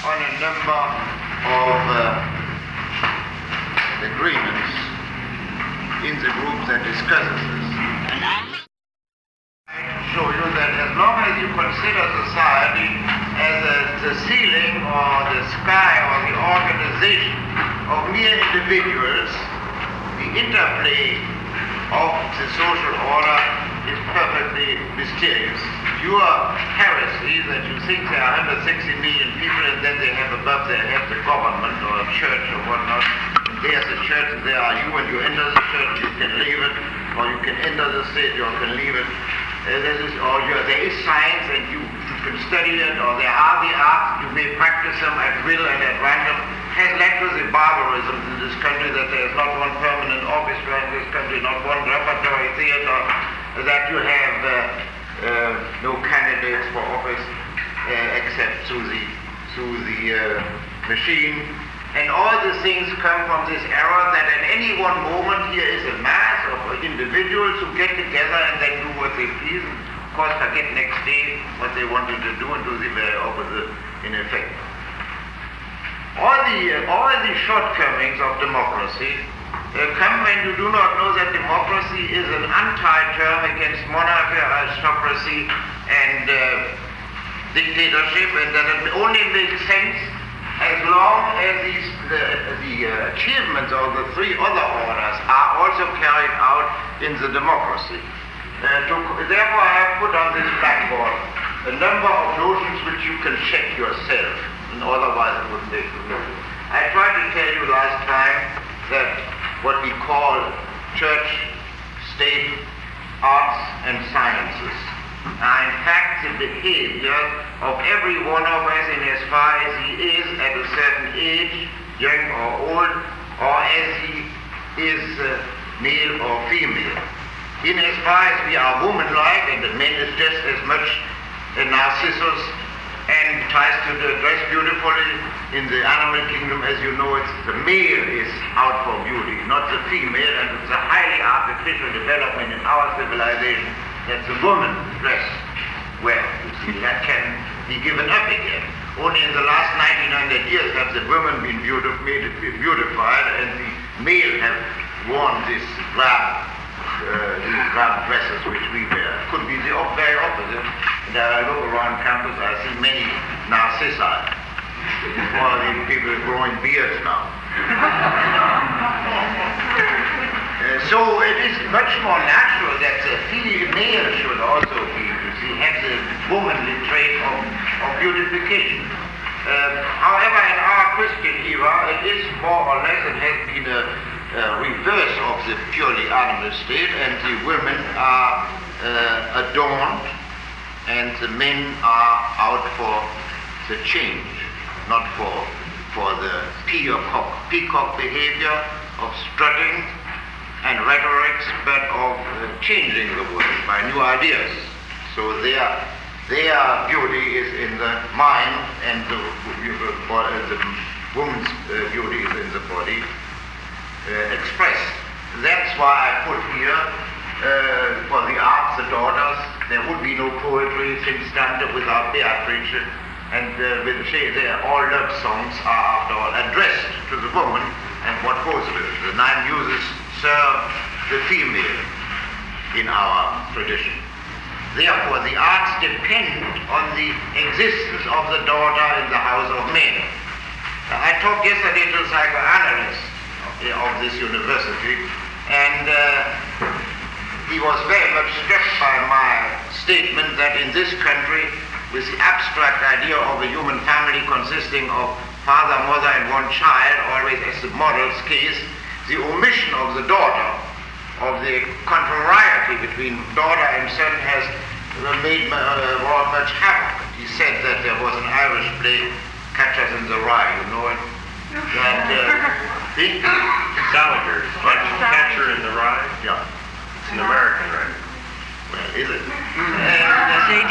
on a number of agreements in the group that discusses this. I show you that as long as you consider society as the ceiling or the sky or the organization of mere individuals, the interplay of the social order is perfectly mysterious. Your heresy that you think there are 160 million people and then they have above their head the government or a church or whatnot, and there's a church and there are you, and you enter the church, you can leave it, or you can enter the state, you can leave it. There is science and you can study it, or there are the arts, you may practice them at will and at random, has led to the barbarism in this country that there is not one permanent orchestra in this country, not one repertory theater, that you have no candidates for office except through the machine. And all the things come from this error that at any one moment here is a mass of individuals who get together and then do what they please, and of course forget next day what they wanted to do and do the very opposite in effect. All the shortcomings of democracy come when you do not know that democracy is an untied term against monarchy, aristocracy, and dictatorship, and that it only makes sense as long as the achievements of the three other orders are also carried out in the democracy. Therefore, I have put on this blackboard a number of notions which you can check yourself, and otherwise it wouldn't make no sense. I tried to tell you last time that what we call church, state, arts, and sciences are in fact the behavior of every one of us in as far as he is at a certain age, young or old, or as he is male or female. In as far as we are woman-like, and the man is just as much a Narcissus and tries to dress beautifully in the animal kingdom, as you know, the male is out for beauty, not the female, and it's a highly artificial development in our civilization that the woman dress well. You see, that can be given up again. Only in the last 1900 years have the women been beautified, and the male have worn these drab dresses which we wear. It could be the very opposite. And I look around campus, I see many narcissi. All these people growing beards now. So it is much more natural that the female should also be, you see, have the womanly trait of beautification. However, in our Christian era, it is more or less, it has been a reverse of the purely animal state, and the women are adorned, and the men are out for the change, not for the peacock behavior of strutting and rhetorics, but of changing the world by new ideas. So their beauty is in the mind, and the woman's beauty is in the body expressed. That's why I put here for the arts, the daughters, there would be no poetry since Dante without Beatrice, and all love songs are after all addressed to the woman and what goes with it. The nine muses serve the female in our tradition. Therefore, the arts depend on the existence of the daughter in the house of men. I talked yesterday to a psychoanalyst of this university, and he was very much struck by my statement that in this country, with the abstract idea of a human family consisting of father, mother, and one child, always as the model's case, the omission of the daughter, of the contrariety between daughter and son, has wrought much havoc. He said that there was an Irish play, Catchers in the Rye, you know it? That Gallagher, Catcher in the Rye? Yeah. It's an American, right? Well, is it? J.D.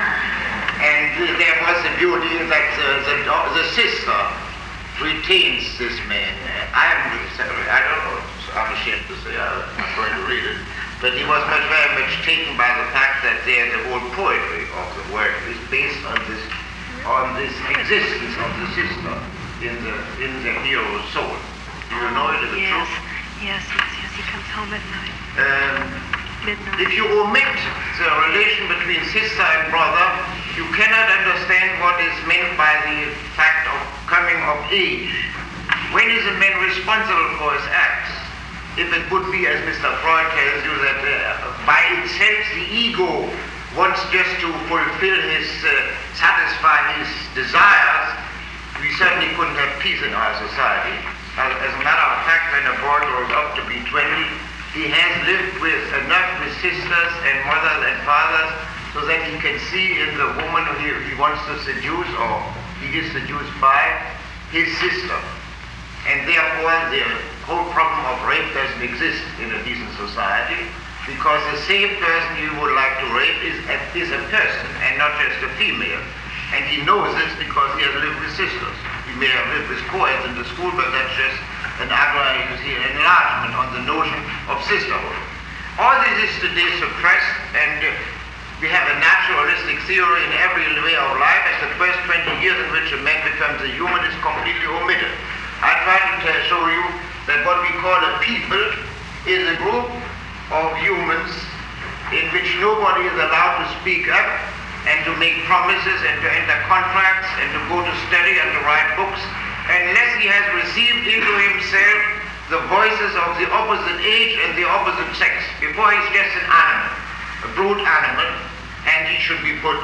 And there was the beauty that the sister retains this man. I don't know, I'm ashamed to say, I'm not going to read it, but he was very much taken by the fact that the whole poetry of the work is based on this on this existence of the sister in the hero's soul. Do you know it is the truth? Yes. He comes home at night. Midnight. If you omit the relation between sister and brother, you cannot understand what is meant by the fact of coming of age. When is a man responsible for his acts? If it would be, as Mr. Freud tells you, that by itself the ego wants just to fulfill his, satisfy his desires, we certainly couldn't have peace in our society. As a matter of fact, when a boy grows up to be 20, he has lived with enough with sisters and mothers and fathers so that he can see in the woman who he wants to seduce, or he is seduced by, his sister. And therefore the whole problem of rape doesn't exist in a decent society, because the same person you would like to rape is a person and not just a female. And he knows this because he has lived with sisters. He may have lived with co-eds in the school, but that's just an enlargement on the notion of sisterhood. All this is today suppressed, and we have a naturalistic theory in every way of life, as the first 20 years in which a man becomes a human is completely omitted. I try to show you that what we call a people is a group of humans in which nobody is allowed to speak up and to make promises and to enter contracts and to go to study and to write books unless he has received into himself the voices of the opposite age and the opposite sex. Before he's just an animal, a brute animal, and he should be put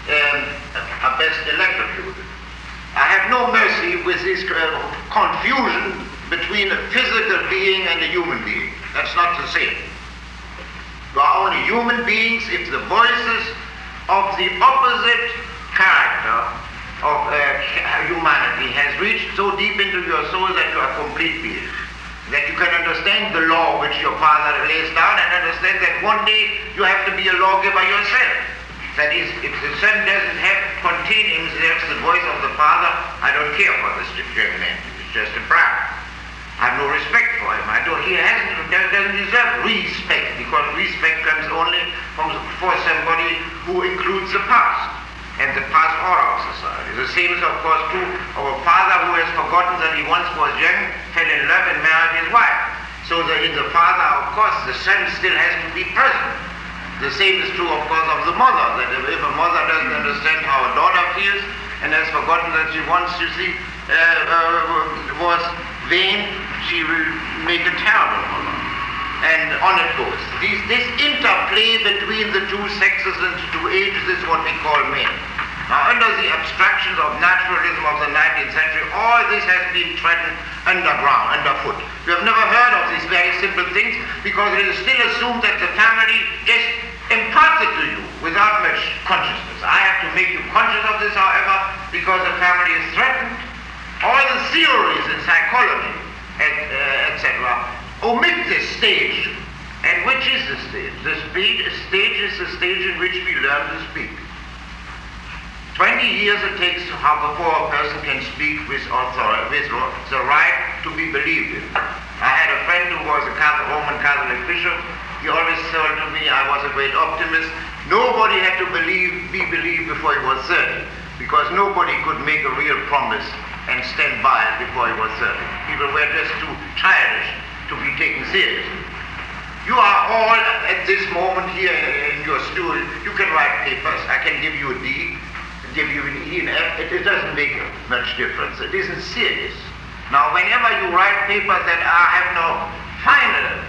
best electrocuted. I have no mercy with this confusion between a physical being and a human being. That's not the same. You are only human beings if the voices of the opposite character of humanity has reached so deep into your soul that you are complete being, that you can understand the law which your father lays down and understand that one day you have to be a lawgiver yourself. That is, if the son doesn't contain himself the voice of the father, I don't care for this young man. He's just a brat. I have no respect for him. He doesn't deserve respect, because respect comes only for somebody who includes the past, and the past order of society. The same is, of course, true of a father who has forgotten that he once was young, fell in love, and married his wife. So that in the father, of course, the son still has to be present. The same is true, of course, of the mother, that if a mother doesn't understand how a daughter feels and has forgotten that she once, was vain, she will make a terrible mother. And on it goes. This interplay between the two sexes and the two ages is what we call men. Now, under the abstractions of naturalism of the 19th century, all this has been trodden underfoot. We have never heard of these very simple things because it is still assumed that the family just imparts it to you without much consciousness. I have to make you conscious of this, however, because the family is threatened. All the theories in psychology, etc., omit this stage. And which is the stage? The stage is the stage in which we learn to speak. 20 years it takes before a person can speak with authority, with the right to be believed in. I had a friend who was a Roman Catholic bishop. He always told to me I was a great optimist. Nobody had to be believed before he was 30, because nobody could make a real promise and stand by it before he was 30. People were just too childish to be taken seriously. You are all at this moment here in your stool. You can write papers. I can give you a D, give you an E and F. It doesn't make much difference. It isn't serious. Now, whenever you write papers that have no final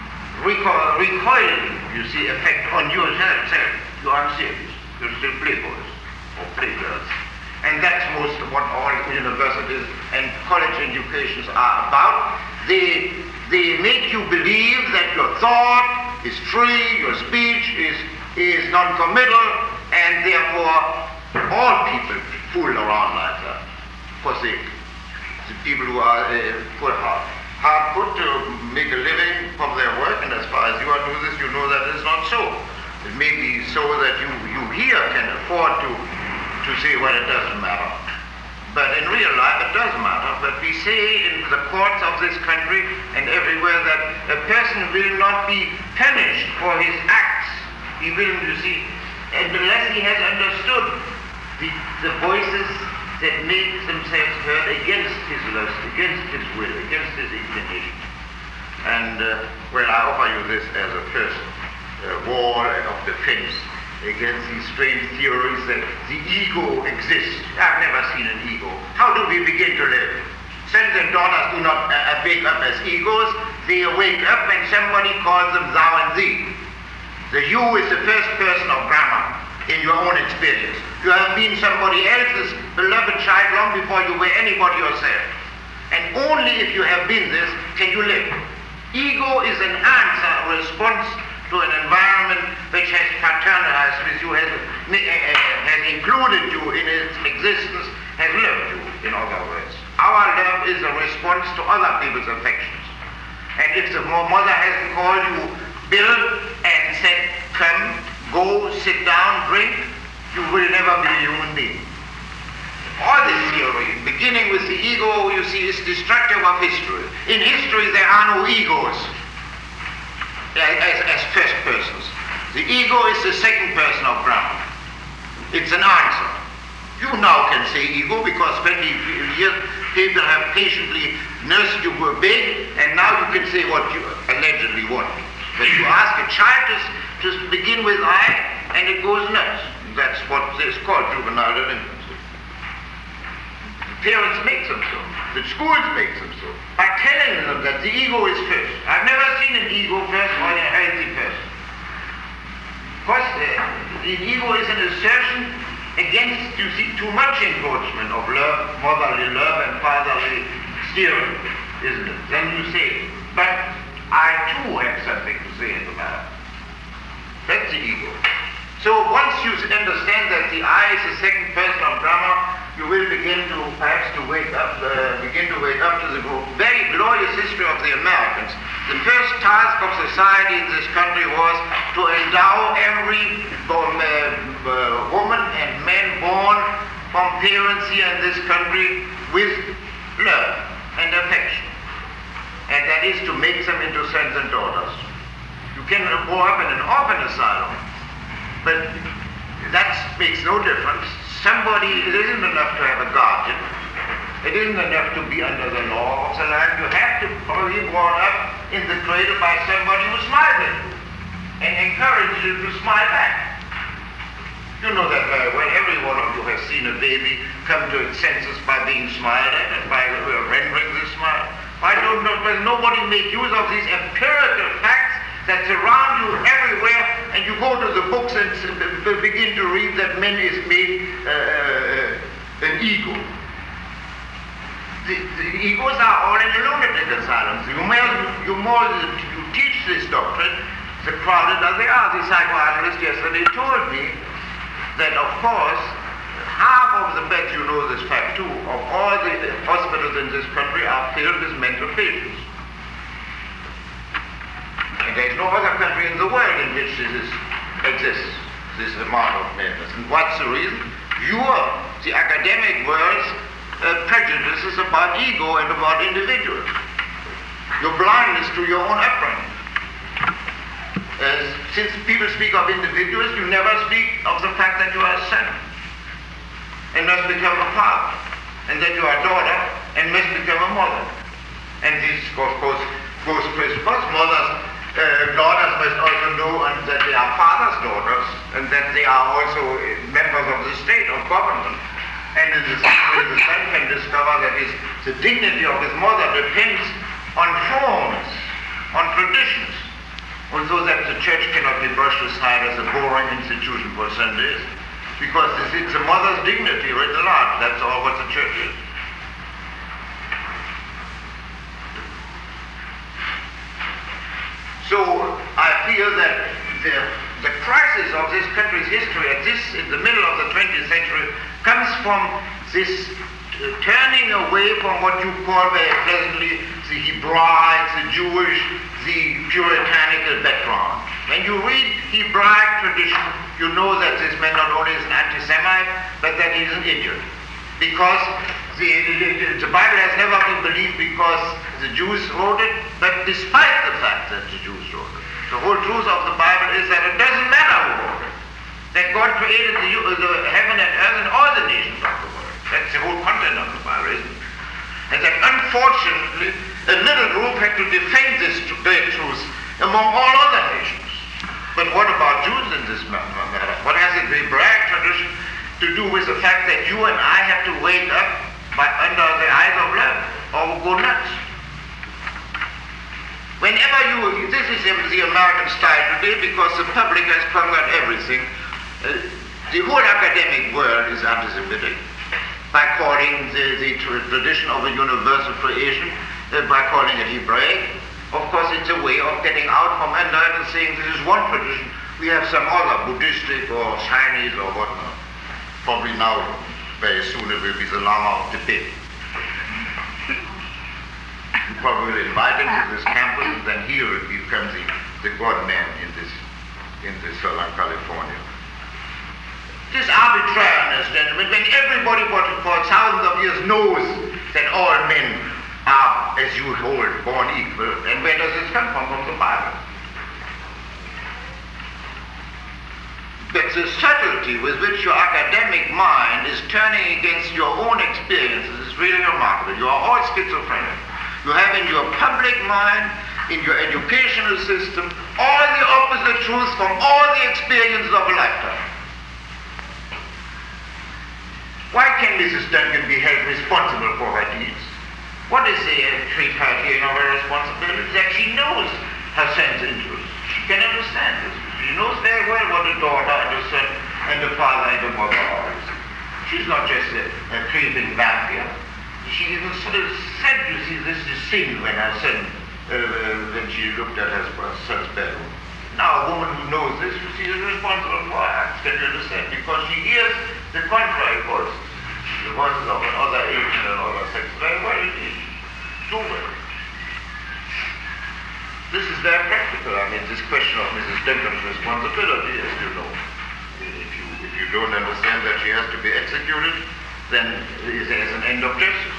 recoiling, effect on yourself, you aren't serious. You're still playboys or playgirls. And that's most of what all universities and college educations are about. They make you believe that your thought is free, your speech is non-committal, and therefore all people fool around like that. Of course, the people who are hard put to make a living from their work, and as far as you are doing this, you know that it's not so. It may be so that you here can afford to say, well, it doesn't matter. But in real life, it does matter. But we say in the courts of this country and everywhere that a person will not be punished for his acts. He will, unless he has understood the voices that make themselves heard against his lust, against his will, against his inclination. And, well, I offer you this as a first wall of defense against these strange theories that the ego exists. I've never seen an ego. How do we begin to live? Sons and daughters do not wake up as egos. They wake up when somebody calls them thou and thee. The you is the first person of grammar in your own experience. You have been somebody else's beloved child long before you were anybody yourself. And only if you have been this can you live. Ego is an answer, a response to an environment which has fraternized with you, has included you in its existence, has loved you, in other words. Our love is a response to other people's affections. And if the mother hasn't called you Bill and said, come, go, sit down, drink, you will never be a human being. All this theory, beginning with the ego, you see, is destructive of history. In history, there are no egos as first persons. The ego is the second person of grammar. It's an answer. You now can say ego because 20 years people have patiently nursed you were big, and now you can say what you allegedly want. But you ask a child to begin with I, and it goes nuts. That's what is called juvenile delinquency. Parents make them so. The schools make them so. By telling them that the ego is first. I've never seen an ego first or a healthy person. Of course, the ego is an assertion against, you see, too much encroachment of love, motherly love and fatherly steering, isn't it? Then you say, but I too have something to say in the matter. That's the ego. So once you understand that the I is the second person of grammar, you will begin to perhaps to wake up to the very glorious history of the Americans. The first task of society in this country was to endow every woman and man born from parents here in this country with love and affection. And that is to make them into sons and daughters. You can grow up in an orphan asylum, but that makes no difference. It isn't enough to have a guardian. It isn't enough to be under the law of the land. You have to be brought up in the cradle by somebody who smiles at you and encourages you to smile back. You know that very well. Every one of you has seen a baby come to its senses by being smiled at and by rendering the smile. Does nobody make use of these empirical facts that surround you everywhere, and you go to the books and begin to read that man is made an ego. The egos are all in the lunatic asylums. The more you teach this doctrine, the crowded as they are. The psychoanalyst yesterday told me that, of course, half of the beds, you know this fact too, of all the hospitals in this country are filled with mental patients. And there's no other country in the world in which this exists, this amount of madness. And what's the reason? The academic world's prejudices about ego and about individuals. Your blindness to your own upbringing. Since people speak of individuals, you never speak of the fact that you are a son and must become a father, and that you are a daughter and must become a mother. And this, of course, goes crisscross. Daughters must also know that they are fathers' daughters, and that they are also members of the state, of government. And in the same way, the son can discover that the dignity of his mother depends on forms, on traditions, although that the church cannot be brushed aside as a boring institution for Sundays, because it's a mother's dignity written large. That's all what the church is. So I feel that the crisis of this country's history in the middle of the 20th century comes from this turning away from what you call very pleasantly the Hebraic, the Jewish, the puritanical background. When you read Hebraic tradition, you know that this man not only is an anti-Semite, but that he is an idiot. Because the Bible has never been believed because the Jews wrote it, but despite the fact that the Jews wrote it. The whole truth of the Bible is that it doesn't matter who wrote it. that God created the heaven and earth and all the nations of the world. That's the whole content of the Bible, isn't it? And that unfortunately a little group had to defend this great truth among all other nations. But what about Jews in this matter? What has the Hebraic tradition to do with the fact that you and I have to wake up under the eyes of love or go nuts? Whenever this is the American style today because the public has conquered everything. The whole academic world is anti-Semitic by calling the tradition of a universal creation, by calling it Hebraic. Of course, it's a way of getting out from under it and saying this is one tradition. We have some other Buddhistic or Chinese or whatnot. Probably now, very soon, it will be the Lama of Tibet. You probably will invite him to this campus, and then he will become the God-man in this Southern California. This arbitrariness, gentlemen, when everybody for thousands of years knows that all men are, as you hold, born equal, and where does this come from? From the Bible. But the subtlety with which your academic mind is turning against your own experiences is really remarkable. You are all schizophrenic. You have in your public mind, in your educational system, all the opposite truths from all the experiences of a lifetime. Why can Mrs. Duncan be held responsible for her deeds? What is the criterion of her responsibility? That she knows her son's interests. She can understand this. She knows very well what a daughter and a son and a father and a mother are. She's not just a creeping vampire. She even said, you see, this is sin when her son, when she looked at her son's bedroom. Now, a woman who knows this, you see, is responsible for her acts. Can you understand? Because she hears the contrary voices, the voices of another age and another sex. Very well indeed. Too well. This is very practical. I mean, this question of Mrs. Duncan's responsibility, as you know. If you don't understand that she has to be executed, then there's an end of justice.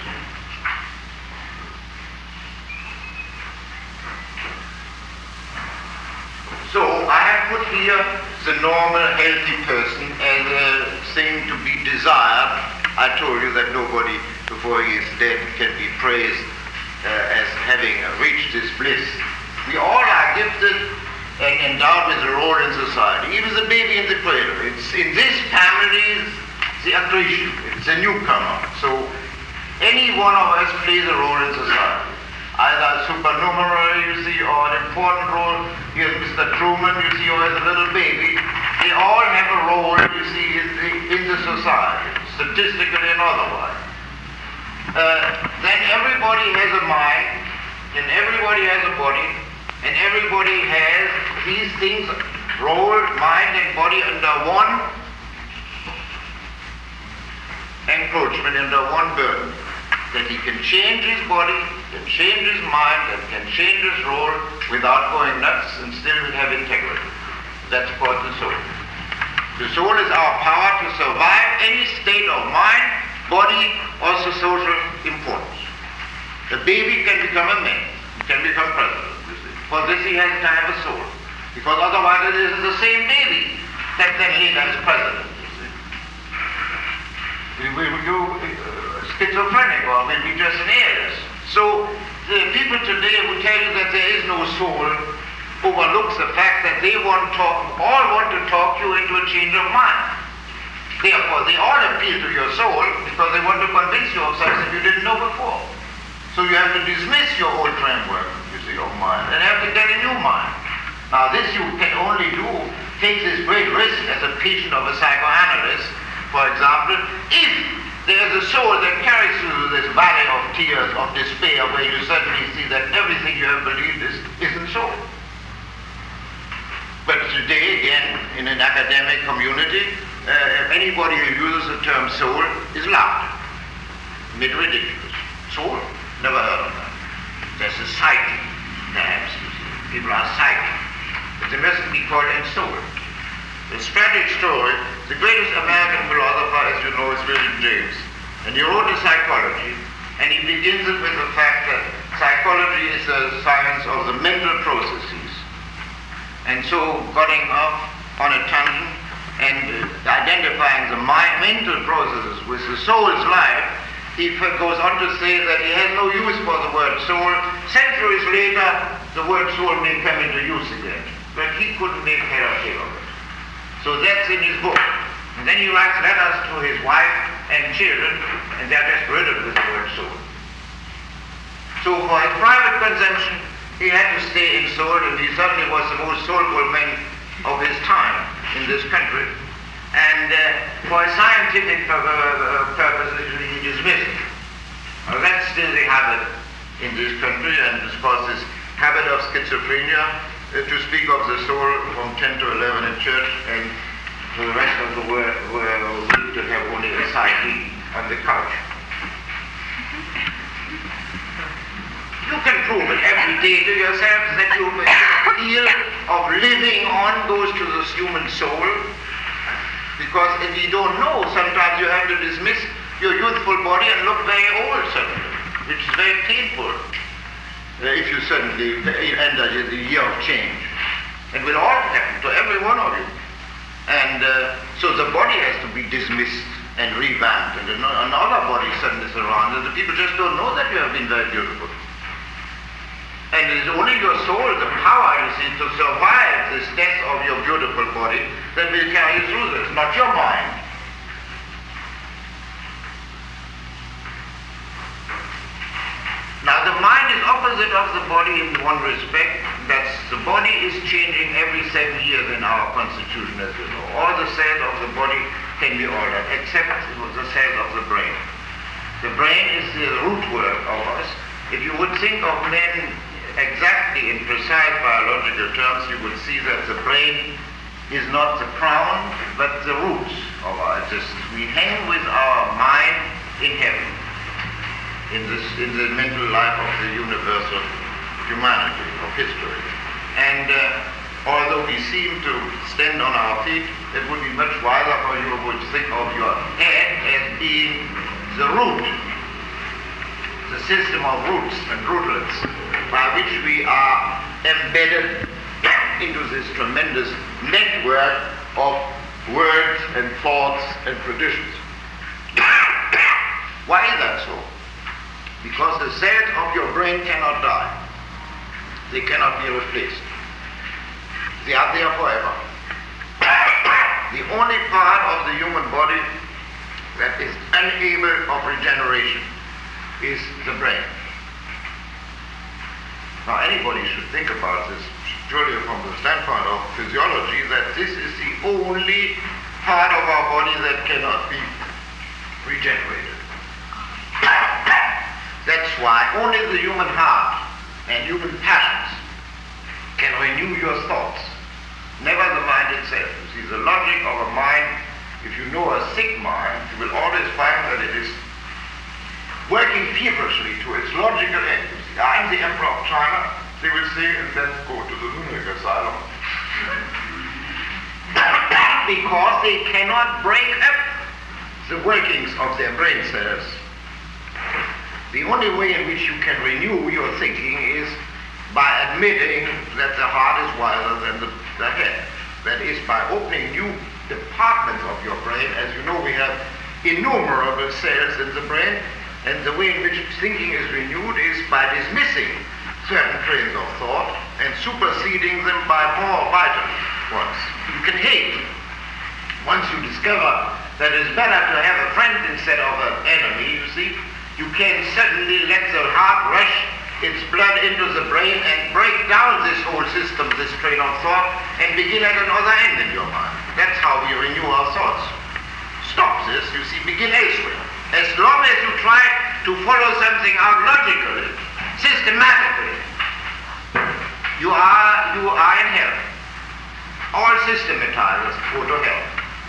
So I have put here the normal, healthy person as a thing to be desired. I told you that nobody before he is dead can be praised as having reached this bliss. We all are gifted and endowed with a role in society. Even the baby in the cradle. It's in this family the accretion. It's a newcomer. So any one of us plays a role in society. Either a supernumerary, you see, or an important role. Here's Mr. Truman, you see, or as a little baby. They all have a role, you see, in the society, statistically and otherwise. Then everybody has a mind, and everybody has a body, and everybody has these things, role, mind, and body under one encroachment, under one burden. That he can change his body, can change his mind, and can change his role without going nuts and still will have integrity. That's called the soul. The soul is our power to survive any state of mind, body, or social importance. The baby can become a man, he can become president, you see. For this he has to have a soul. Because otherwise it is the same baby that then later is president, you see. Schizophrenic or maybe just an alias. So the people today who tell you that there is no soul overlooks the fact that they all want to talk you into a change of mind. Therefore, they all appeal to your soul because they want to convince you of something you didn't know before. So you have to dismiss your old framework, you see, of mind, and have to get a new mind. Now this you can only do, take this great risk as a patient of a psychoanalyst, for example, if there's a soul that carries through this valley of tears, of despair, where you suddenly see that everything you have believed isn't so. But today, again, in an academic community, anybody who uses the term soul is laughed at, made ridiculous. Soul? Never heard of that. There's a psyche, perhaps. People are psychic. But they mustn't be called soul. The tragic story, the greatest American philosopher, as you know, is William James. And he wrote a psychology, and he begins it with the fact that psychology is the science of the mental processes. And so, getting off on a tangent, and identifying the mental processes with the soul's life, he goes on to say that he has no use for the word soul. Centuries later, the word soul may come into use again, but he couldn't make head or tail of it. So that's in his book. And then he writes letters to his wife and children, and they're just riddled with the word soul. So for his private consumption, he had to stay in Seoul, and he certainly was the most soulful man of his time in this country. And for scientific purposes, he dismissed it. Now, that's still the habit in this country, and of course this habit of schizophrenia, to speak of the soul from 10 to 11 in church, and for the rest of the world to have only a psyche on the couch. You can prove it every day to yourself that your feel of living on goes to the human soul, because if you don't know, sometimes you have to dismiss your youthful body and look very old suddenly, which is very painful if you suddenly enter the year of change. It will all happen to every one of you. And so the body has to be dismissed and revamped, and another body suddenly surrounded. The people just don't know that you have been very beautiful. And it is only your soul, the power, you see, to survive this death of your beautiful body that will carry you through this, not your mind. Now, the mind is opposite of the body in one respect. That's the body is changing every 7 years in our constitution, as you know. All the cells of the body can be altered, except the cells of the brain. The brain is the root work of us. If you would think of men exactly in precise biological terms, you would see that the brain is not the crown, but the roots of our existence. We hang with our mind in heaven, in the mental life of the universal humanity, of history. And although we seem to stand on our feet, it would be much wiser for you to think of your head as being the root, the system of roots and rootlets by which we are embedded into this tremendous network of words and thoughts and traditions. Why is that so? Because the cells of your brain cannot die. They cannot be replaced. They are there forever. The only part of the human body that is unable of regeneration is the brain. Now, anybody should think about this, purely from the standpoint of physiology, that this is the only part of our body that cannot be regenerated. That's why only the human heart and human passions can renew your thoughts, never the mind itself. You see, the logic of a mind, if you know a sick mind, you will always find that it is working feverishly to its logical end. I'm the Emperor of China, they will say, and then go to the lunatic asylum. Because they cannot break up the workings of their brain cells. The only way in which you can renew your thinking is by admitting that the heart is wiser than the head. That is, by opening new departments of your brain. As you know, we have innumerable cells in the brain, and the way in which thinking is renewed is by dismissing certain trains of thought and superseding them by more vital ones. You can hate. Once you discover that it's better to have a friend instead of an enemy, you see, you can suddenly let the heart rush its blood into the brain and break down this whole system, this train of thought, and begin at another end in your mind. That's how we renew our thoughts. Stop this, you see, begin elsewhere. As long as you try to follow something out logically, systematically, you are in hell. All systematizers go to hell.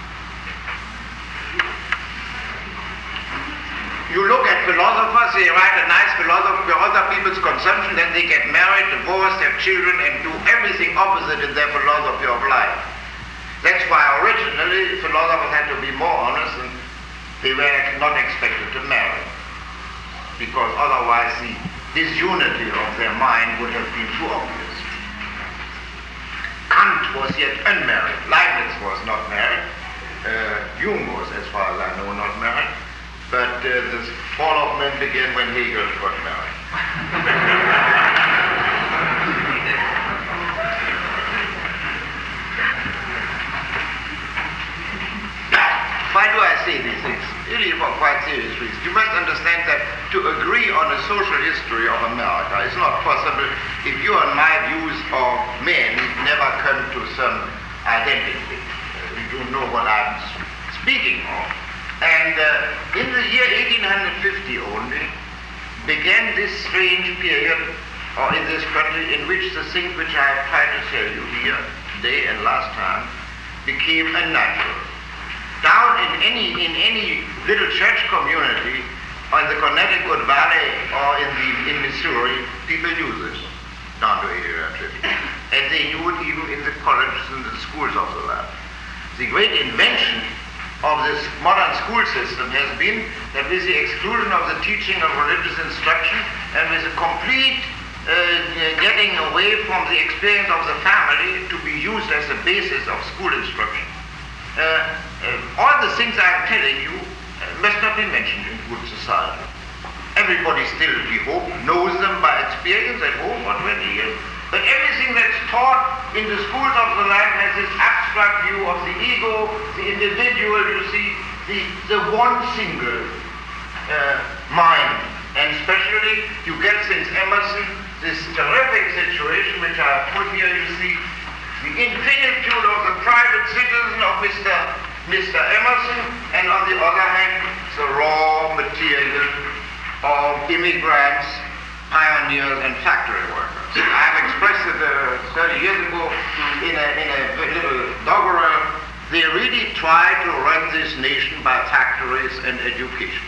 You look at philosophers, they write a nice philosophy for other people's consumption, then they get married, divorced, have children, and do everything opposite in their philosophy of life. That's why originally philosophers had to be more honest, and they were not expected to marry, because otherwise the disunity of their mind would have been too obvious. Kant was yet unmarried. Leibniz was not married. Jung was, as far as I know, not married. But the fall of men began when Hegel got married. Why do I say these things? Really for quite serious reasons. You must understand that to agree on a social history of America is not possible if you and my views of men never come to some identity. You know what I'm speaking of. And in the year 1850 only began this strange period in this country in which the things which I have tried to tell you here today and last time became unnatural. Down in any little church community in the Connecticut Valley or in Missouri, people knew this down to 1850. And they knew it even in the colleges and the schools of the land. The great invention of this modern school system has been that with the exclusion of the teaching of religious instruction and with a complete getting away from the experience of the family to be used as the basis of school instruction, all the things I'm telling you must not be mentioned in good society. Everybody still, we hope, knows them by experience at home for 20 years. But everything that's taught in the schools of the land has this abstract view of the ego, the individual, you see, the one single mind. And especially, you get since Emerson this terrific situation which I have put here, you see, the infinitude of the private citizen of Mr. Emerson, and on the other hand, the raw material of immigrants, pioneers, and factory workers. I have expressed it 30 years ago in a little doggerel. They really try to run this nation by factories and education.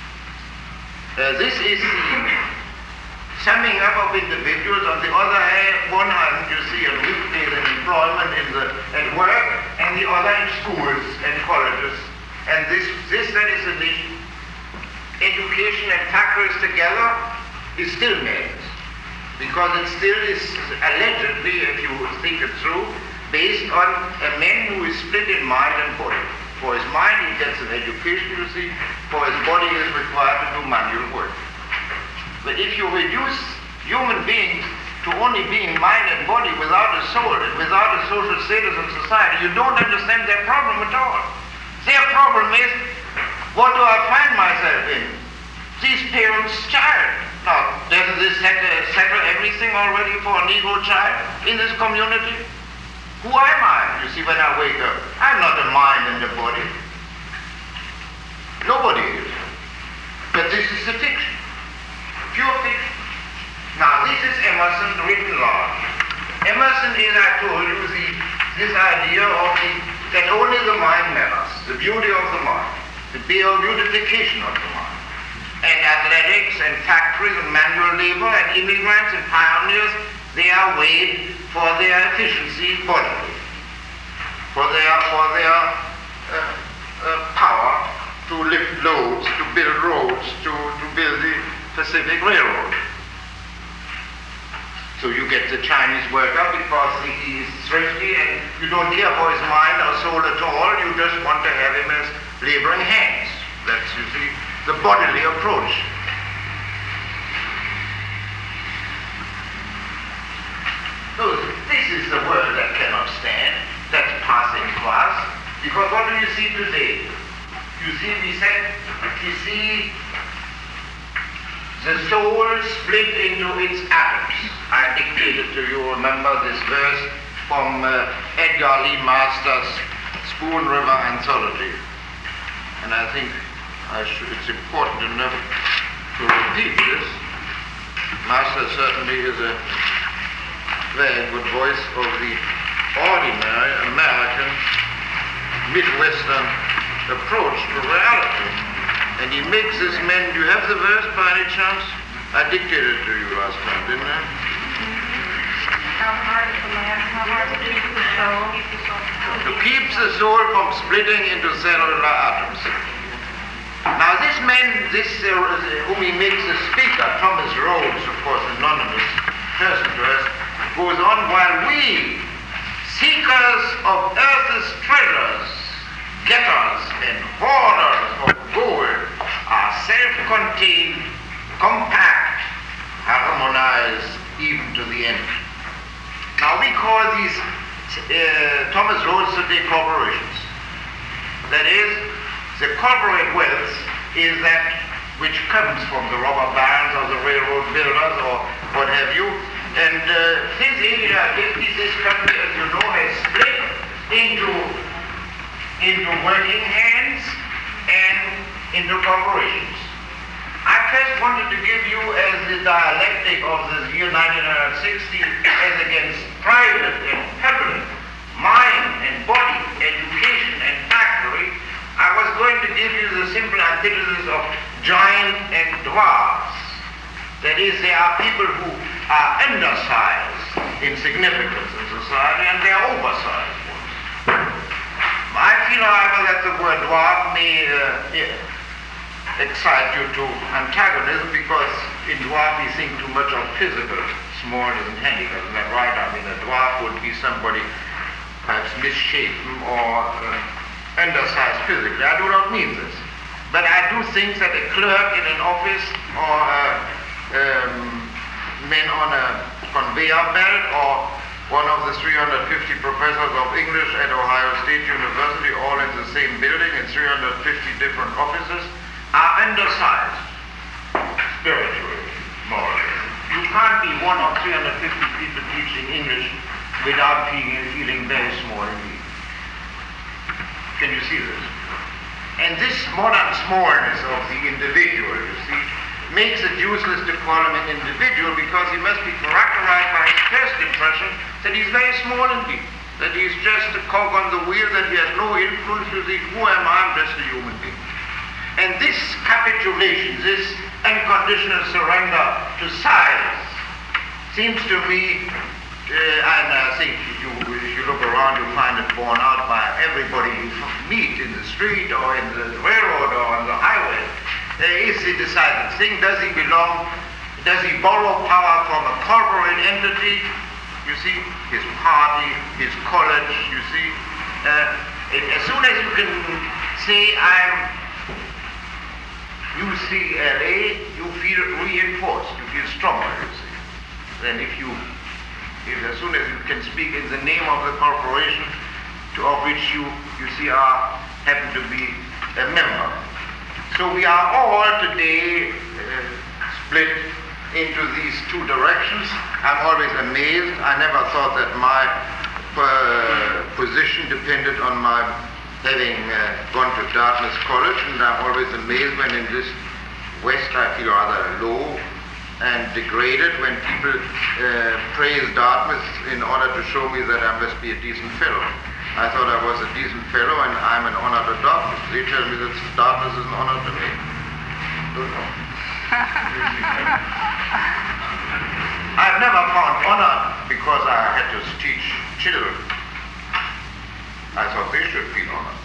This is the summing up of individuals. On the other one hand, you see a weekdays and employment at work, and the other in schools and colleges. And this that is a nation. Education and factories together is still madness, because it still is allegedly, if you think it through, based on a man who is split in mind and body. For his mind, he gets an education, you see. For his body, he is required to do manual work. But if you reduce human beings to only being mind and body without a soul and without a social status in society, you don't understand their problem at all. Their problem is, what do I find myself in? These parents' child. Now, doesn't this settle everything already for a Negro child in this community? Who am I, you see, when I wake up? I'm not a mind and a body. Nobody is. But this is a fiction. Pure fiction. Now, this is Emerson written large. Emerson is, I told you, this idea of that only the mind matters, the beauty of the mind, the beautification of the mind. And athletics and factories and manual labor and immigrants and pioneers, they are weighed for their efficiency bodily, for their power to lift loads, to build roads, to build the Pacific Railroad. So you get the Chinese worker because he is thrifty and you don't care for his mind or soul at all, you just want to have him as laboring hands. That's, you see, the bodily approach. So this is the world that cannot stand, that's passing fast, because what do you see today? You see, you see the soul split into its atoms. I dictated to you, remember this verse from Edgar Lee Masters' Spoon River Anthology. And I think it's important enough to repeat this. Masters certainly is a very good voice of the ordinary American Midwestern approach to reality. And he makes this man, do you have the verse by any chance? I dictated it to you last time, didn't I? How hard is the land, how hard to keep the soul? To keep the soul from splitting into cellular atoms. Now this man, whom he makes the speaker, Thomas Rhodes, of course, anonymous person to us, goes on, while we, seekers of earth's treasures, getters and hoarders of gold are self-contained, compact, harmonized even to the end. Now we call these Thomas Rhodes today corporations. That is, the corporate wealth is that which comes from the robber barons or the railroad builders or what have you. And this area, this country, as you know, has split into working hands and into corporations. I first wanted to give you as the dialectic of the year 1960 as against private and public, mind and body, education and factory. I was going to give you the simple antithesis of giant and dwarfs. That is, there are people who are undersized in significance in society and they are oversized ones. I feel, however, that the word dwarf may excite you to antagonism because in dwarf we think too much of physical smallness and handicap. Is that right? I mean, a dwarf would be somebody perhaps misshapen or undersized physically. I do not mean this. But I do think that a clerk in an office or men on a conveyor belt or one of the 350 professors of English at Ohio State University, all in the same building in 350 different offices, are undersized spiritually, morally. You can't be one of 350 people teaching English without feeling very small indeed. Can you see this? And this modern smallness of the individual, you see, makes it useless to call him an individual because he must be characterized by his first impression that he's very small indeed, that he's just a cog on the wheel, that he has no influence. You see, who am I? I'm just a human being. And this capitulation, this unconditional surrender to size seems to me, and I think if you look around, you find it borne out by everybody you meet in the street or in the railroad or on the highway. Is the decisive thing. Does he borrow power from a corporate entity? You see, his party, his college, you see. As soon as you can say, I'm UCLA, you feel reinforced, you feel stronger, you see. Then if as soon as you can speak in the name of the corporation of which you see happen to be a member. So we are all today split into these two directions. I'm always amazed. I never thought that my position depended on my having gone to Dartmouth College, and I'm always amazed when in this West I feel rather low and degraded when people praise Dartmouth in order to show me that I must be a decent fellow. I thought I was a decent fellow and I'm an honor to Dartmouth. They tell me that Dartmouth is an honor to me. Don't know. I've never found honor because I had to teach children. I thought they should feel honored.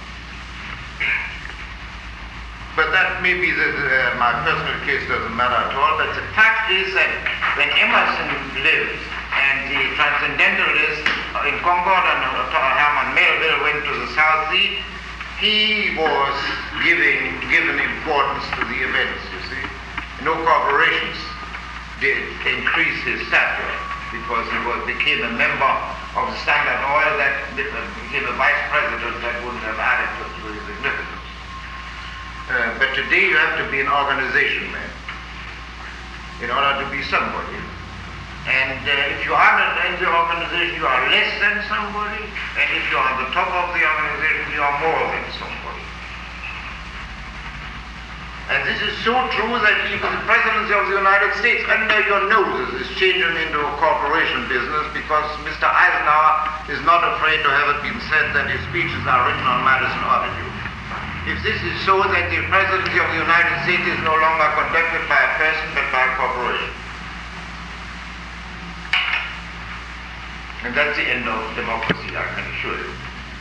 But that may be my personal case doesn't matter at all. But the fact is that when Emerson lived and the transcendentalists in Concord and Herman Melville went to the South Sea, he was given importance to the events, you see. No corporations did increase his stature because he became a member of the Standard Oil, that became a vice president that wouldn't have added to his significance. But today you have to be an organization man in order to be somebody. And if you aren't in the organization, you are less than somebody. And if you're on the top of the organization, you are more than somebody. And this is so true that even the presidency of the United States, under your noses, is changing into a corporation business because Mr. Eisenhower is not afraid to have it been said that his speeches are written on Madison Avenue. If this is so, then the presidency of the United States is no longer conducted by a person but by a corporation. And that's the end of democracy, I can assure you.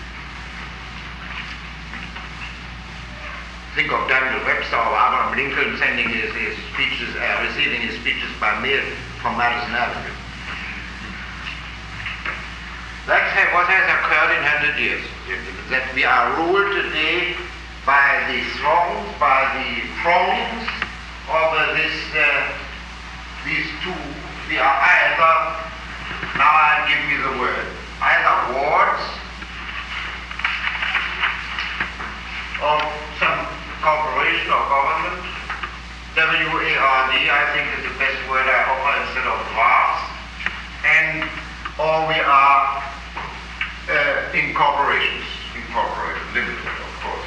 Think of Daniel Webster or Abraham Lincoln sending his speeches, receiving his speeches by mail from Madison Avenue. That's what has occurred in 100 years. gentlemen, that we are ruled today by the throngs, by the throngs of these two. We are either, now I'll give you the word, either wards of some corporation or government. W-A-R-D, I think, is the best word I offer instead of wards. And or we are incorporated, limited, of course.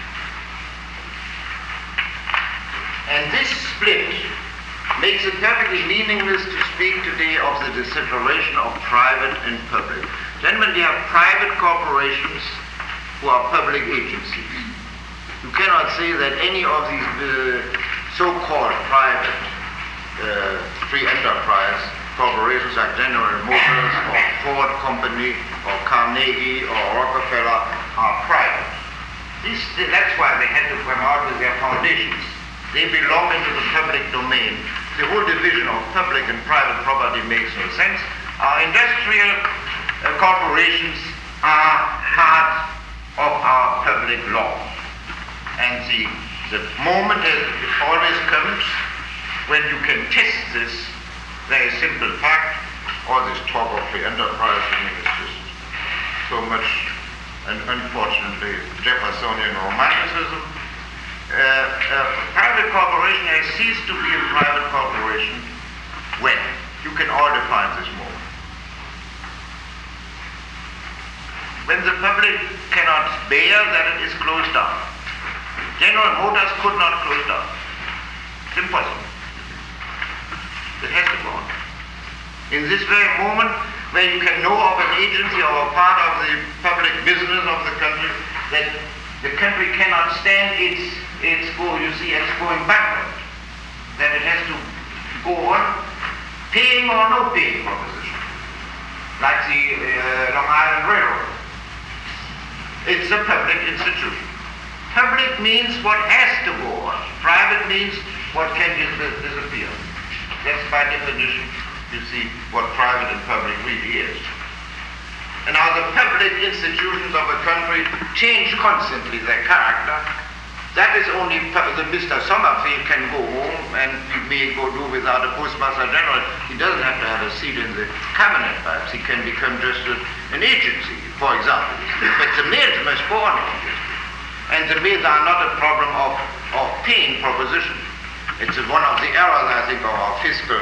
And this split makes it perfectly meaningless to speak today of the separation of private and public. Gentlemen, we have private corporations who are public agencies. You cannot say that any of these so-called private free enterprise corporations like General Motors or Ford Company or Carnegie or Rockefeller are private. That's why they had to come out with their foundations. They belong into the public domain. The whole division of public and private property makes no sense. Our industrial corporations are part of our public law. And the moment it always comes when you can test this very simple fact, all this talk of free enterprise, I mean, it's just so much, and unfortunately, Jeffersonian romanticism. Private corporation has ceased to be a private corporation when? You can all define this moment. When the public cannot bear that it is closed down. General Motors could not close down. It's impossible. It has to go on. In this very moment where you can know of an agency or a part of the public business of the country that the country cannot stand it's going bankrupt, that it has to go on paying or no paying proposition, like the Long Island Railroad. It's a public institution. Public means what has to go on. Private means what can disappear. That's by definition, you see, what private and public really is. And now the public institutions of a country change constantly their character. That is only the Mr. Sommerfeld can go home and we may go do without a postmaster general. He doesn't have to have a seat in the cabinet, perhaps. He can become just an agency, for example. But the mills must go on. And the mills are not a problem of paying proposition. It's one of the errors, I think, of our fiscal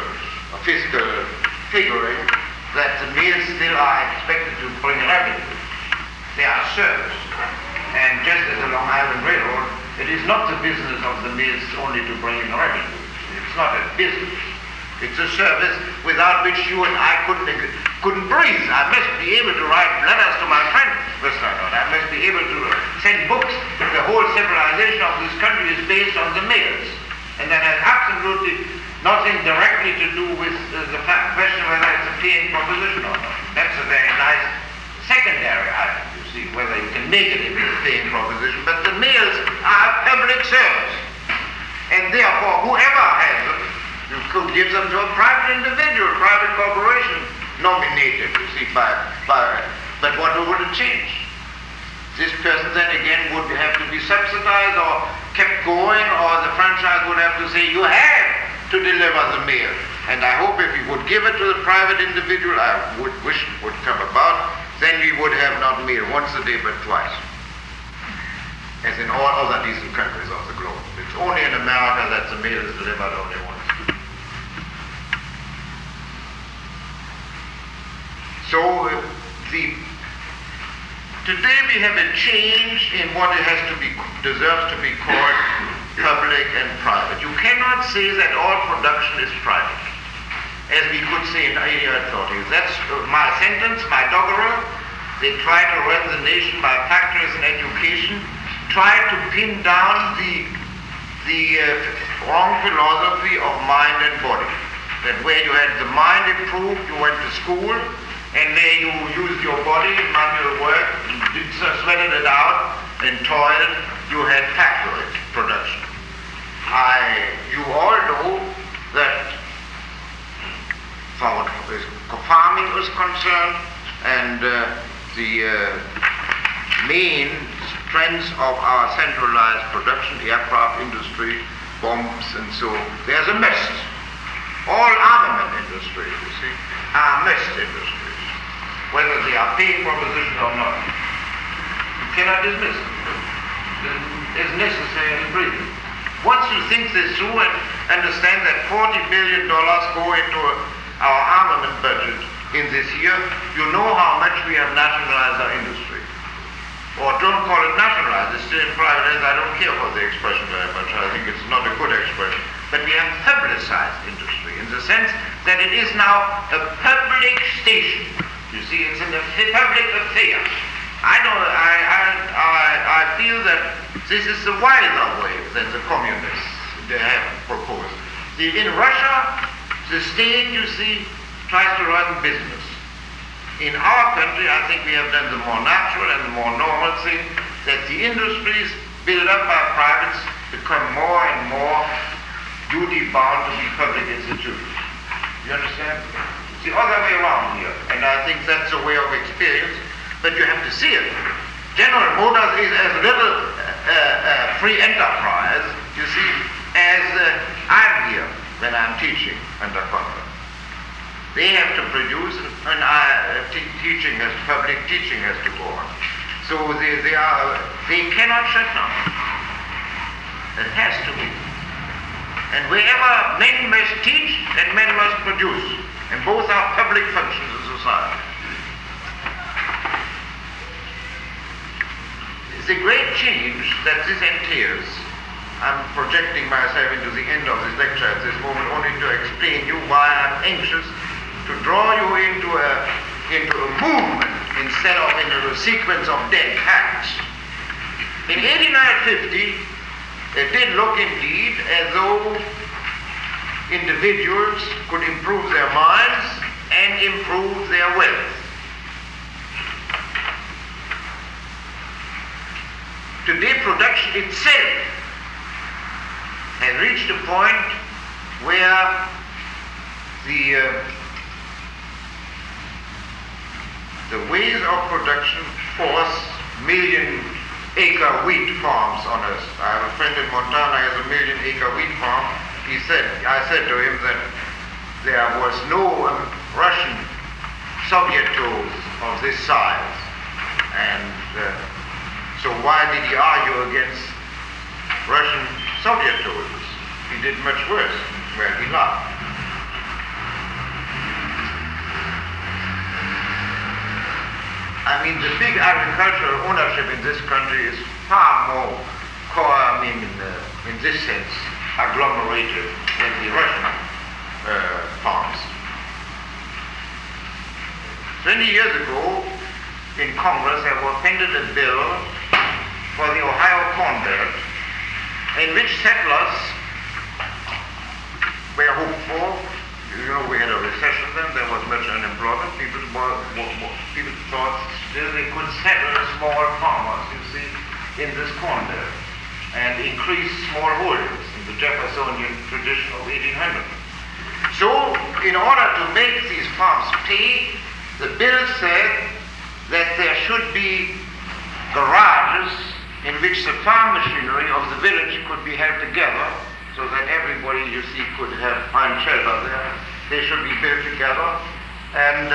figuring, that the mills still are expected to bring revenue. They are served. And just as the Long Island Railroad, it is not the business of the mills only to bring in revenue. It's not a business. It's a service without which you and I couldn't breathe. I must be able to write letters to my friend, Mr. Arnold. I must be able to send books. The whole civilization of this country is based on the mills. And that has absolutely nothing directly to do with the question whether it's a paying proposition or not. That's a very nice secondary item, you see, whether you can make it into a paying proposition. But the mills are public service. And therefore, whoever has them, you could give them to a private individual, private corporation, nominated, you see, but what would it change? This person then again would have to be subsidized or kept going, or the franchise would have to say, you have to deliver the mail. And I hope if we would give it to the private individual, I would wish it would come about, then we would have not mail once a day but twice, as in all other decent countries of the globe. It's only in America that the mail is delivered only once. So today we have a change in what it deserves to be called public and private. You cannot say that all production is private, as we could say in 1830s. That's my sentence, my doggerel. They try to run the nation by factories and education, try to pin down the wrong philosophy of mind and body. That where you had the mind improved, you went to school, and where you used your body in manual work, sweated it out, and toiled, you had factory production. You all know that farming is concerned, and the main strengths of our centralized production, aircraft industry, bombs, and so there's a mess. All armament industries, you see, are mess industries, whether they are paying propositions or not. You cannot dismiss them. It's necessary and breathing. Once you think this through and understand that $40 billion go into our armament budget in this year, you know how much we have nationalized our industry. Or don't call it nationalized, it's still in private hands. I don't care for the expression very much. I think it's not a good expression. But we have publicized industry in the sense that it is now a public station. You see, it's in a public affair. I feel that this is the wilder way than the communists they have proposed. In Russia, the state, you see, tries to run business. In our country, I think we have done the more natural and the more normal thing, that the industries built up by privates become more and more duty-bound to be public institutions. You understand? It's the other way around here, and I think that's a way of experience, but you have to see it. General Motors is as little free enterprise, you see, as I'm here when I'm teaching under contract. They have to produce, and public teaching has to go on. So they cannot shut down. It has to be. And wherever men must teach and men must produce, and both are public functions of society. The great change that this entails, I'm projecting myself into the end of this lecture at this moment only to explain you why I'm anxious to draw you into a movement instead of into a sequence of dead facts. In 1850, it did look indeed as though individuals could improve their minds and improve their wealth. Today, production itself has reached a point where the ways of production force million-acre wheat farms on us. I have a friend in Montana who has a million-acre wheat farm. I said to him that there was no Russian Soviet tools of this size, and so why did he argue against Russian Soviet tools? He did much worse. Well, he laughed. I mean, the big agricultural ownership in this country is far more, in this sense, agglomerated than the Russian farms. 20 years ago, in Congress, there was pended a bill for the Ohio Corn Belt, in which settlers were hoped for. You know, we had a recession then, there was much unemployment. People thought still they could settle small farmers, you see, in this corn belt and increase small holdings in the Jeffersonian tradition of 1800. So, in order to make these farms pay, the bill said that there should be garages in which the farm machinery of the village could be held together so that everybody, you see, could find shelter there. They should be built together, and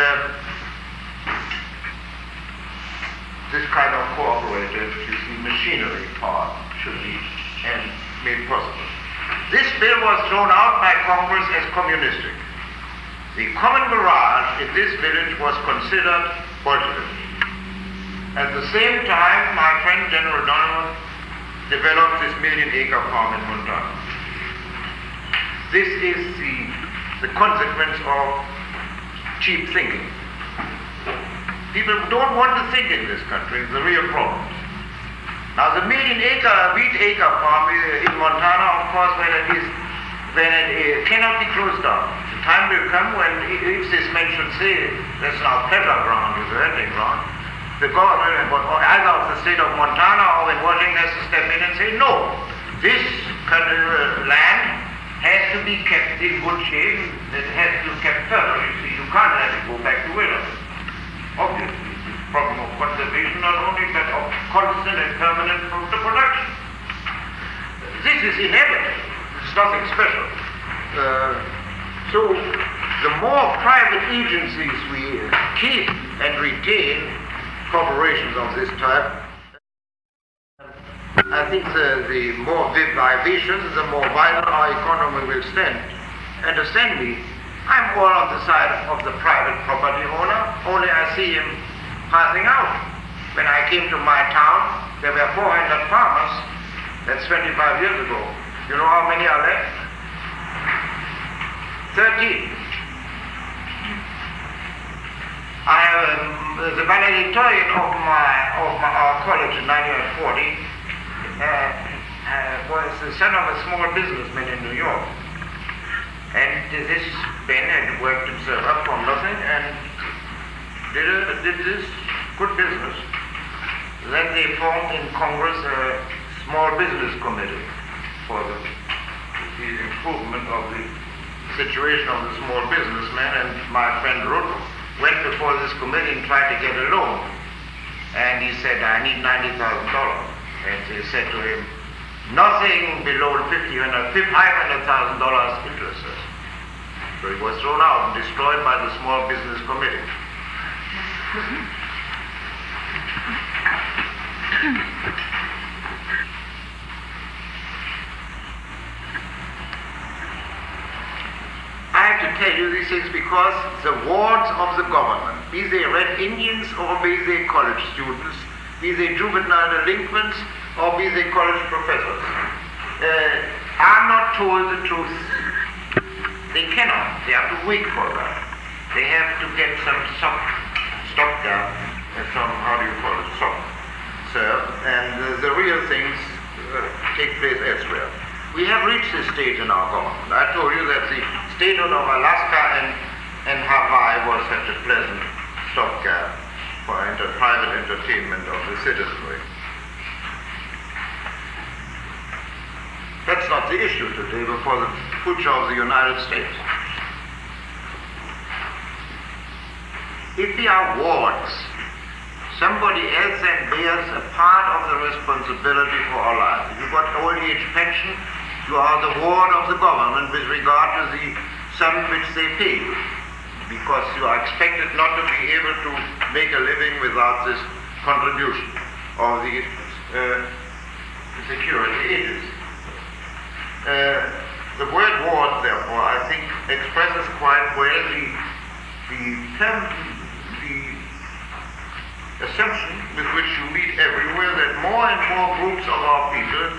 this kind of cooperative, you see, machinery part should be made possible. This bill was thrown out by Congress as communistic. The common garage in this village was considered Bolshevik. At the same time, my friend General Donovan developed this million-acre farm in Montana. This is the consequence of cheap thinking. People don't want to think in this country, it's the real problem. Now the wheat-acre farm in Montana, of course, when it cannot be closed down. The time will come when, if this man should say, there's now pleasure ground, is a hunting ground, the government, either of the state of Montana or in Washington, has to step in and say, no, this land has to be kept in good shape. It has to be kept fertile. You see, you can't let it go back to wilderness, obviously. problem of conservation not only, but of constant and permanent production. This is inevitable. It's nothing special. So the more private agencies we keep and retain, corporations of this type, I think the more vivacious, the more vital our economy will stand. Understand me, I'm all on the side of the private property owner, only I see him passing out. When I came to my town, there were 400 farmers. That's 25 years ago. You know how many are left? 13. The valedictorian of our college in 1940 was the son of a small businessman in New York. And this Ben had worked himself up from nothing and did this good business. Then they formed in Congress a small business committee for the improvement of the situation of the small businessman, and my friend Ruth went before this committee and tried to get a loan. And he said, I need $90,000. And they said to him, nothing below $500,000 interest. So he was thrown out and destroyed by the small business committee. I have to tell you these things because the wards of the government, be they Red Indians or be they college students, be they juvenile delinquents or be they college professors, are not told the truth. They cannot. They are too weak for that. They have to get some stopgap, how do you call it, served, and the real things take place elsewhere. We have reached this stage in our government. I told you that the statehood of Alaska and Hawaii was such a pleasant stopgap for private entertainment of the citizenry. That's not the issue today before the future of the United States. If we are wards, somebody else then bears a part of the responsibility for our lives. If you've got old age pension, you are the ward of the government with regard to the sum which they pay you, because you are expected not to be able to make a living without this contribution of the security agency. The word ward, therefore, I think expresses quite well the assumption with which you meet everywhere that more and more groups of our people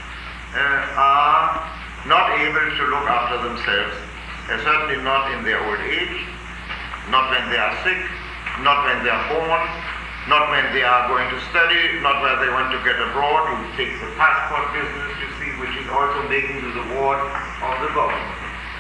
are not able to look after themselves, certainly not in their old age, not when they are sick, not when they are born, not when they are going to study, not when they want to get abroad. You take the passport business, you see, which is also making you the ward of the government.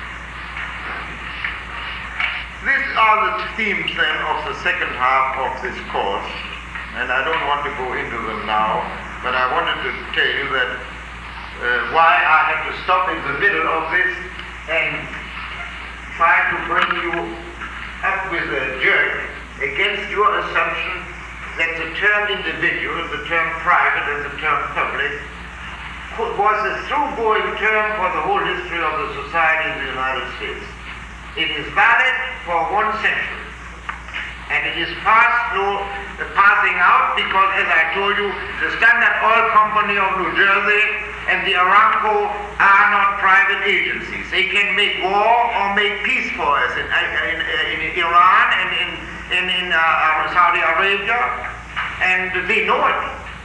These are the themes then of the second half of this course, and I don't want to go into them now, but I wanted to tell you that why I had to stop in the middle of this and try to bring you up with a jerk against your assumption that the term individual, the term private, and the term public was a through-going term for the whole history of the society in the United States. It is valid for 1 century, and it is passing out because, as I told you, the Standard Oil Company of New Jersey and the Aramco are not private agencies. They can make war or make peace for us in Iran and in Saudi Arabia, and they know it.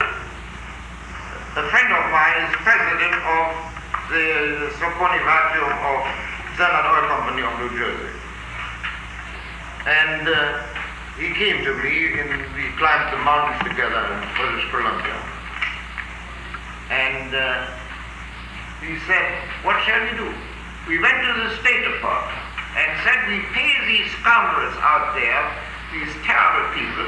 A friend of mine is president of the Consortium of Standard Oil Company of New Jersey, and he came to me and we climbed the mountains together in British Columbia, and he said, what shall we do? We went to the State Department and said, we pay these scoundrels out there, these terrible people,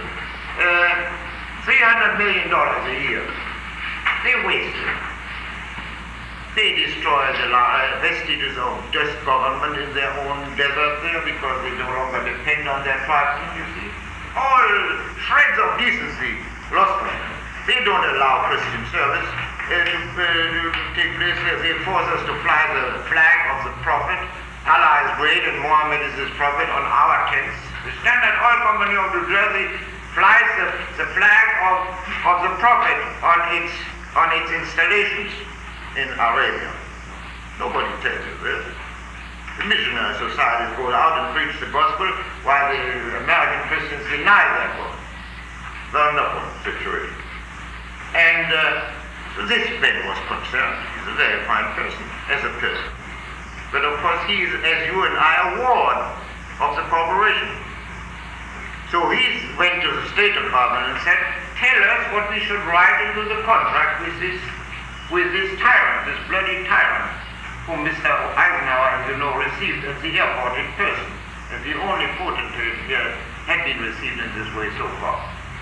$300 million a year. They waste it. They destroy the vestiges of just government in their own desert there because they no longer depend on their tribesmen, you see. all shreds of decency lost from them. They don't allow Christian service to take place. They force us to fly the flag of the Prophet. Allah is great and Muhammad is his prophet on our tents. The Standard Oil Company of New Jersey flies the flag of the Prophet on its installations in Arabia. Nobody tells you this. The missionary societies go out and preach the gospel while the American Christians deny that one. The wonderful situation. And this Ben was concerned. He's a very fine person as a person. But of course he is, as you and I, a ward of the corporation. So he went to the State Department and said, tell us what we should write into the contract with this tyrant, this bloody tyrant, whom Mr. Eisenhower, as you know, received at the airport in person, as the only potentate here had been received in this way so far.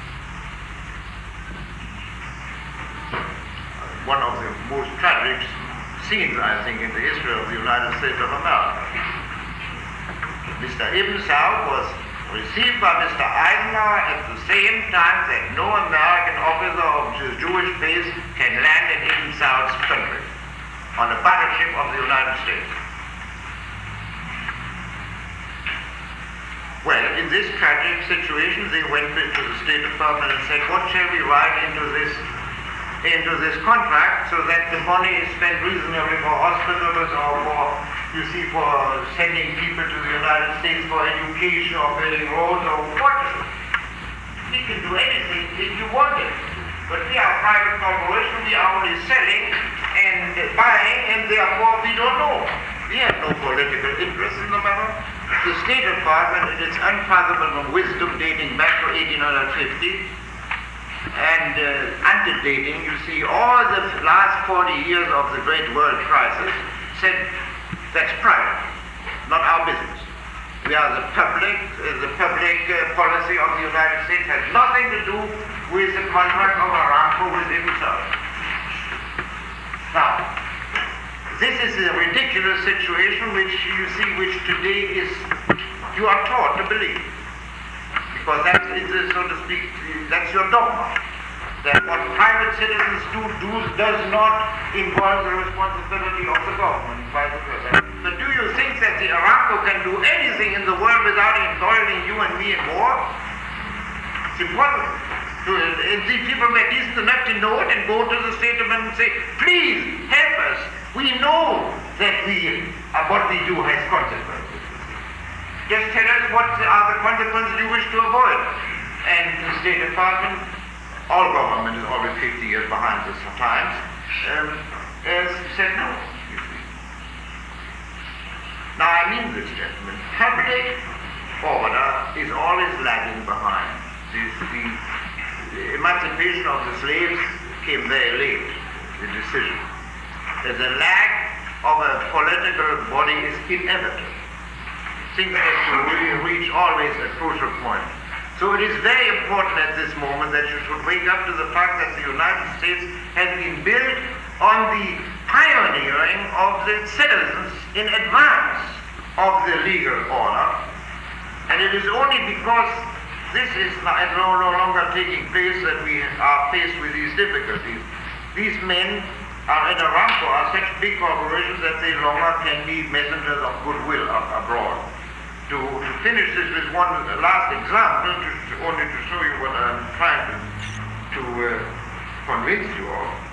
One of the most tragic scenes, I think, in the history of the United States of America. Mr. Ibn Saud was received by Mr. Eisenhower at the same time that no American officer of Jewish faith can land in Ibn Saud's country on a battleship of the United States. Well, in this tragic situation, they went to the State Department and said, what shall we write into this contract so that the money is spent reasonably for hospitals or for sending people to the United States for education or building roads or what? We can do anything if you want it. But we are a private corporation, we are only selling and buying, and therefore we don't know. We have no political interest in the matter. The State Department, in its unfathomable wisdom dating back to 1850, and antedating, you see, all the last 40 years of the great world crisis, said that's private, not our business. We are the public policy of the United States has nothing to do with the contract of Aramco with Ibn Saud. Now, this is a ridiculous situation which you see, which today you are taught to believe. Because that is, so to speak, that's your dogma. That what private citizens does not involve the responsibility of the government, vice versa. But do you think that the Aramco can do anything in the world without embroiling you and me in war? It's impossible. And the people were decent enough to know it and go to the State Department and say, please help us. We know that what we do has consequences. Just tell us what are the consequences you wish to avoid. And the State Department, all government is always 50 years behind this sometimes, said no. Now I mean this, gentlemen. Public order is always lagging behind. The emancipation of the slaves came very late, the decision. The lag of a political body is inevitable. Things have to reach always a crucial point. So it is very important at this moment that you should wake up to the fact that the United States has been built on the pioneering of the citizens in advance of the legal order. And it is only because this is no longer taking place that we are faced with these difficulties. These men in Aramco are such big corporations that they no longer can be messengers of goodwill abroad. To finish this with one last example, only to show you what I'm trying to convince you of.